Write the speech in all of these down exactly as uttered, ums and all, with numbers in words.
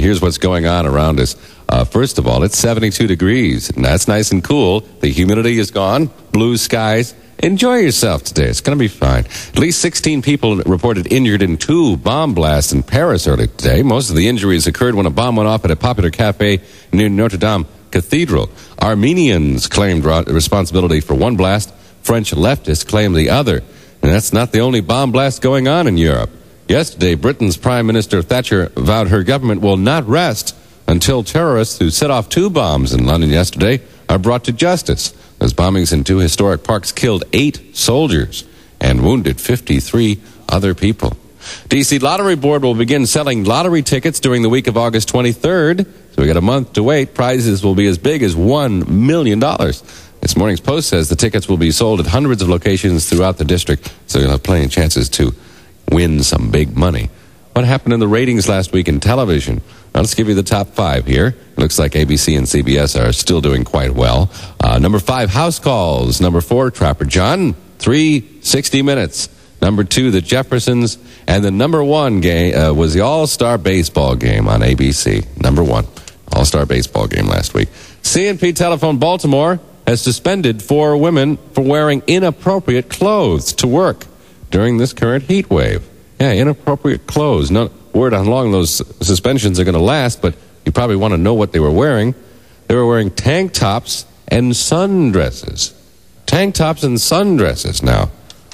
here's what's going on around us. Uh, first of all, it's seventy-two degrees, and that's nice and cool. The humidity is gone, blue skies. Enjoy yourself today. It's going to be fine. At least sixteen people reported injured in two bomb blasts in Paris earlier today. Most of the injuries occurred when a bomb went off at a popular cafe near Notre Dame Cathedral. Armenians claimed responsibility for one blast. French leftists claimed the other. And that's not the only bomb blast going on in Europe. Yesterday, Britain's Prime Minister Thatcher vowed her government will not rest until terrorists who set off two bombs in London yesterday are brought to justice. Those bombings in two historic parks killed eight soldiers and wounded fifty-three other people. D C Lottery Board will begin selling lottery tickets during the week of August twenty-third. So we got a month to wait. Prizes will be as big as one million dollars. This morning's Post says the tickets will be sold at hundreds of locations throughout the district, so you'll have plenty of chances to win some big money. What happened in the ratings last week in television? Now, let's give you the top five here. It looks like A B C and C B S are still doing quite well. Uh, number five, House Calls. Number four, Trapper John. Three, sixty minutes. Number two, The Jeffersons. And the number one game uh, was the All-Star Baseball game on A B C. Number one, All-Star Baseball game last week. C and P Telephone Baltimore has suspended four women for wearing inappropriate clothes to work during this current heat wave. Yeah, inappropriate clothes. No word on how long those suspensions are going to last, but you probably want to know what they were wearing. They were wearing tank tops and sundresses. Tank tops and sundresses now.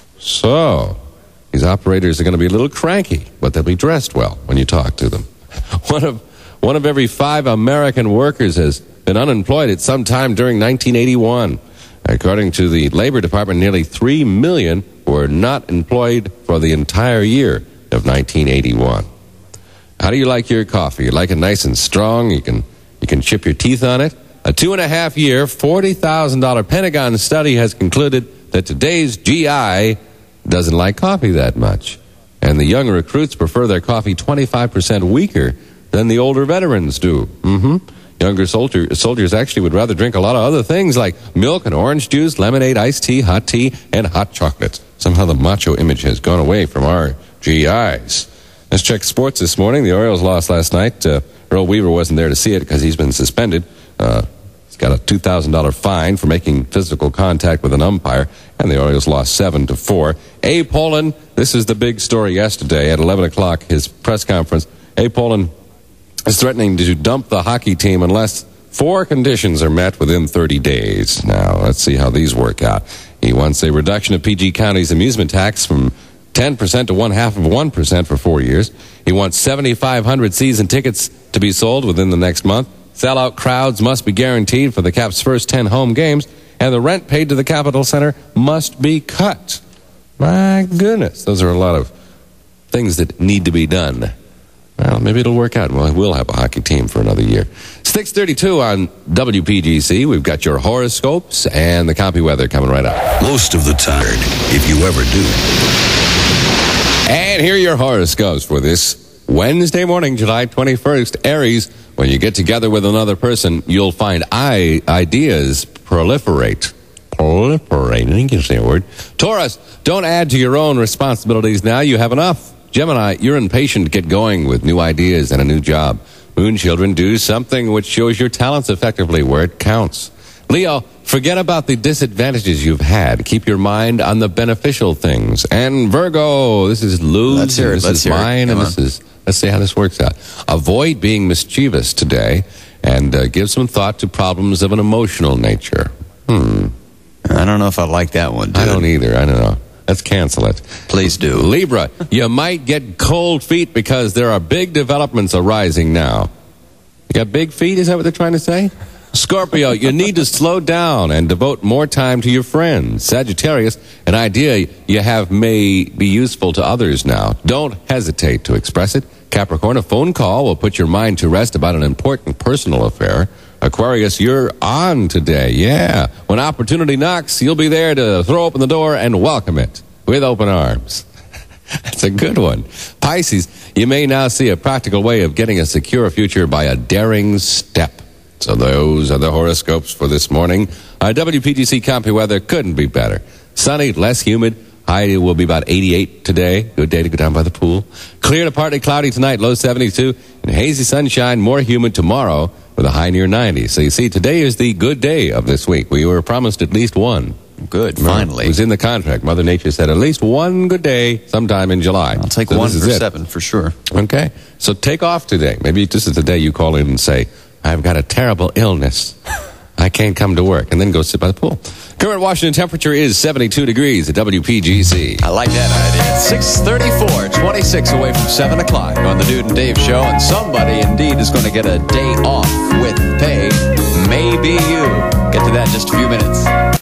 So, these operators are going to be a little cranky, but they'll be dressed well when you talk to them. One of, one of every five American workers has been unemployed at some time during nineteen eighty-one. According to the Labor Department, nearly three million were not employed for the entire year of nineteen eighty-one. How do you like your coffee? You like it nice and strong? You can you can chip your teeth on it? A two and a half year, forty thousand dollars Pentagon study has concluded that today's G I doesn't like coffee that much. And the young recruits prefer their coffee twenty-five percent weaker than the older veterans do. Mm-hmm. Younger soldier, soldiers actually would rather drink a lot of other things like milk and orange juice, lemonade, iced tea, hot tea, and hot chocolate. Somehow the macho image has gone away from our G Is. Let's check sports this morning. The Orioles lost last night. Uh, Earl Weaver wasn't there to see it because he's been suspended. Uh, he's got a two thousand dollars fine for making physical contact with an umpire, and the Orioles lost seven to four. Abe Pollin, this is the big story yesterday at eleven o'clock, his press conference. Abe Pollin is threatening to dump the hockey team unless four conditions are met within thirty days. Now, let's see how these work out. He wants a reduction of P G County's amusement tax from ten percent to one half of one percent for four years. He wants seventy-five hundred season tickets to be sold within the next month. Sellout crowds must be guaranteed for the Caps' first ten home games, and the rent paid to the Capitol Center must be cut. My goodness, those are a lot of things that need to be done. Well, maybe it'll work out. Well, we'll have a hockey team for another year. six thirty-two on W P G C. We've got your horoscopes and the copy weather coming right up. Most of the time, if you ever do. And here are your horoscopes for this Wednesday morning, July twenty-first. Aries, when you get together with another person, you'll find I- ideas proliferate. Proliferate, I think you say a word. Taurus, don't add to your own responsibilities now. You have enough. Gemini, you're impatient to get going with new ideas and a new job. Moon children, do something which shows your talents effectively where it counts. Leo, forget about the disadvantages you've had. Keep your mind on the beneficial things. And Virgo, this is Lou's, Let's hear it. this Let's is hear it. mine, and Come this on. is, let's see how this works out. Avoid being mischievous today and uh, give some thought to problems of an emotional nature. Hmm. I don't know if I like that one, dude. I don't either. I don't know. Let's cancel it. Please do. Libra, you might get cold feet because there are big developments arising now. You got big feet? Is that what they're trying to say? Scorpio, you need to slow down and devote more time to your friends. Sagittarius, an idea you have may be useful to others now. Don't hesitate to express it. Capricorn, a phone call will put your mind to rest about an important personal affair. Aquarius, you're on today. Yeah. When opportunity knocks, you'll be there to throw open the door and welcome it with open arms. That's a good one. Pisces, you may now see a practical way of getting a secure future by a daring step. So those are the horoscopes for this morning. Our W P G C Compy weather couldn't be better. Sunny, less humid, High will be about eighty-eight today. Good day to go down by the pool. Clear to partly cloudy tonight, low seventy-two. And hazy sunshine, more humid tomorrow with a high near ninety. So you see, today is the good day of this week. We were promised at least one. Good, finally. It was in the contract. Mother Nature said at least one good day sometime in July. I'll take so one for it. seven for sure. Okay. So take off today. Maybe this is the day you call in and say, I've got a terrible illness. I can't come to work. And then go sit by the pool. Current Washington temperature is seventy-two degrees at W P G C. I like that idea. six thirty-four, twenty-six away from seven o'clock on the Dude and Dave Show. And somebody indeed is going to get a day off with pay. Maybe you. Get to that in just a few minutes.